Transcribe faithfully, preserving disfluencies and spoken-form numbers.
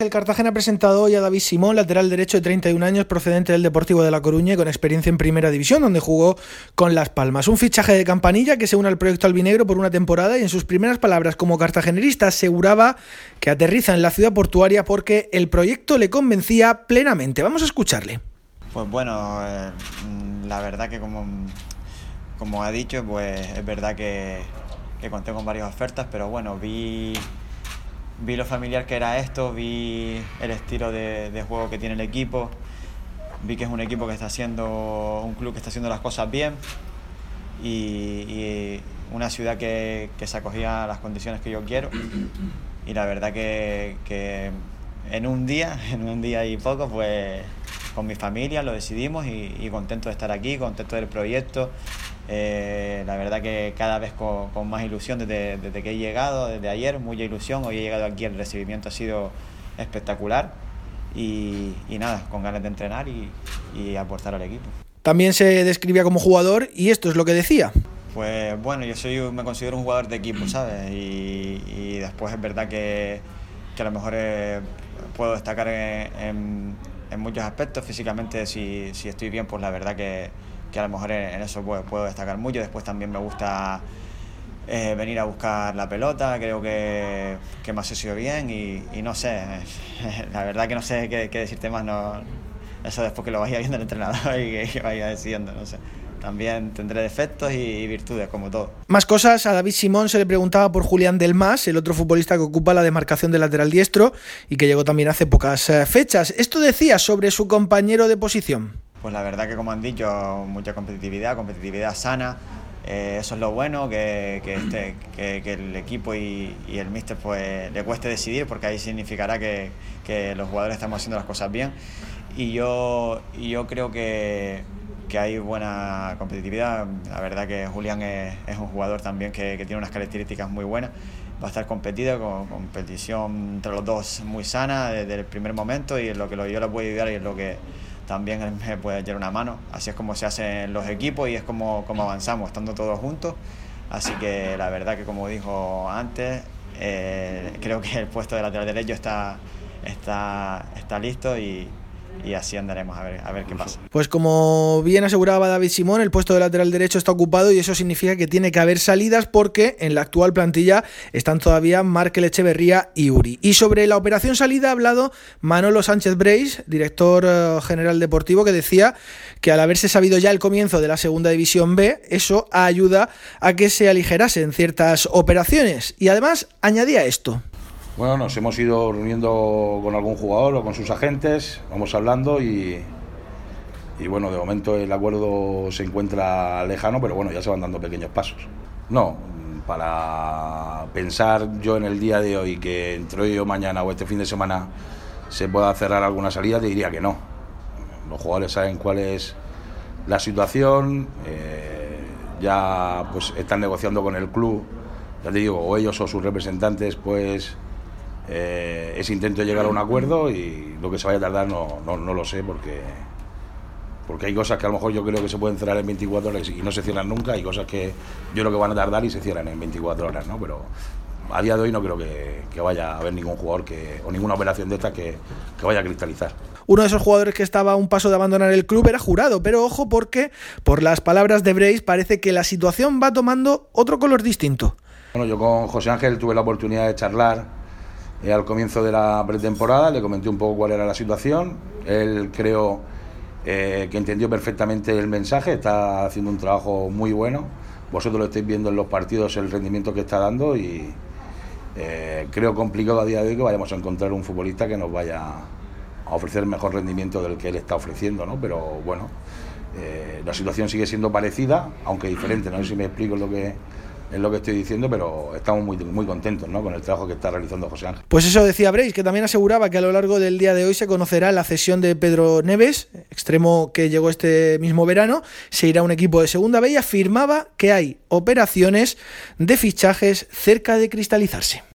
El Cartagena ha presentado hoy a David Simón, lateral derecho de treinta y un años, procedente del Deportivo de La Coruña y con experiencia en Primera División, donde jugó con Las Palmas. Un fichaje de campanilla que se une al proyecto albinegro por una temporada y en sus primeras palabras como cartagenerista aseguraba que aterriza en la ciudad portuaria porque el proyecto le convencía plenamente. Vamos a escucharle. Pues bueno, eh, la verdad que como, como ha dicho, pues es verdad que, que conté con varias ofertas, pero bueno, vi... Vi lo familiar que era esto, vi el estilo de, de juego que tiene el equipo, vi que es un equipo que está haciendo, un club que está haciendo las cosas bien y, y una ciudad que, que se acogía a las condiciones que yo quiero. Y la verdad que, que en un día, en un día y poco, pues con mi familia lo decidimos y, y contento de estar aquí, contento del proyecto. Eh, la verdad que cada vez con, con más ilusión desde, desde que he llegado, desde ayer, mucha ilusión. Hoy he llegado aquí, el recibimiento ha sido espectacular y, y nada, con ganas de entrenar y, y aportar al equipo. También se describía como jugador y esto es lo que decía. Pues bueno, yo soy, me considero un jugador de equipo, ¿sabes? Y, y después es verdad que, que a lo mejor eh, puedo destacar en, en, en muchos aspectos. Físicamente, si, si estoy bien, pues la verdad que que a lo mejor en eso puedo, puedo destacar mucho. Después también me gusta eh, venir a buscar la pelota, creo que, que me asocio bien y, y no sé, la verdad que no sé qué, qué decirte más, no, eso después que lo vaya viendo el entrenador y que, que vaya decidiendo, no sé. También tendré defectos y, y virtudes, como todo. Más cosas, a David Simón se le preguntaba por Julián Del Mas, el otro futbolista que ocupa la demarcación de lateral diestro y que llegó también hace pocas eh, fechas. Esto decía sobre su compañero de posición. Pues la verdad que, como han dicho, mucha competitividad, competitividad sana, eh, eso es lo bueno, que, que, este, que, que el equipo y, y el míster pues le cueste decidir, porque ahí significará que, que los jugadores estamos haciendo las cosas bien y yo, y yo creo que, que hay buena competitividad. La verdad que Julián es, es un jugador también que, que tiene unas características muy buenas, va a estar competido, con competición entre los dos muy sana desde el primer momento y en lo que yo le puedo ayudar y en lo que también él me puede echar una mano. Así es como se hacen los equipos y es como, como avanzamos, estando todos juntos. Así que la verdad que, como dijo antes, eh, creo que el puesto de lateral derecho está, está, está listo y, y así andaremos a ver, a ver qué pasa. Pues como bien aseguraba David Simón, el puesto de lateral derecho está ocupado y eso significa que tiene que haber salidas porque en la actual plantilla están todavía Markel Echeverría y Uri. Y sobre la operación salida ha hablado Manolo Sánchez Breis, director uh, general deportivo, que decía que al haberse sabido ya el comienzo de la segunda división B, eso ayuda a que se aligerasen ciertas operaciones. Y además añadía esto. Bueno, nos hemos ido reuniendo con algún jugador o con sus agentes, vamos hablando y, y bueno, de momento el acuerdo se encuentra lejano, pero bueno, ya se van dando pequeños pasos. No, para pensar yo en el día de hoy que entre hoy o mañana o este fin de semana se pueda cerrar alguna salida, te diría que no. Los jugadores saben cuál es la situación, eh, ya pues están negociando con el club, ya te digo, o ellos o sus representantes, pues Eh, ese intento de llegar a un acuerdo y lo que se vaya a tardar no, no, no lo sé porque, porque hay cosas que a lo mejor yo creo que se pueden cerrar en veinticuatro horas y no se cierran nunca, hay cosas que yo creo que van a tardar y se cierran en veinticuatro horas, ¿no? Pero a día de hoy no creo que, que vaya a haber ningún jugador que, o ninguna operación de estas que, que vaya a cristalizar. Uno de esos jugadores que estaba a un paso de abandonar el club era Jurado, pero ojo porque, por las palabras de Breis, parece que la situación va tomando otro color distinto. Bueno, yo con José Ángel tuve la oportunidad de charlar Eh, al comienzo de la pretemporada, le comenté un poco cuál era la situación. Él creo eh, que entendió perfectamente el mensaje, está haciendo un trabajo muy bueno. Vosotros lo estáis viendo en los partidos, el rendimiento que está dando y eh, creo complicado a día de hoy que vayamos a encontrar un futbolista que nos vaya a ofrecer mejor rendimiento del que él está ofreciendo, ¿no? Pero bueno, eh, la situación sigue siendo parecida, aunque diferente, no sé si me explico lo que es lo que estoy diciendo, pero estamos muy, muy contentos, ¿no?, con el trabajo que está realizando José Ángel. Pues eso decía Breis, que también aseguraba que a lo largo del día de hoy se conocerá la cesión de Pedro Neves, extremo que llegó este mismo verano, se irá a un equipo de segunda B y afirmaba que hay operaciones de fichajes cerca de cristalizarse.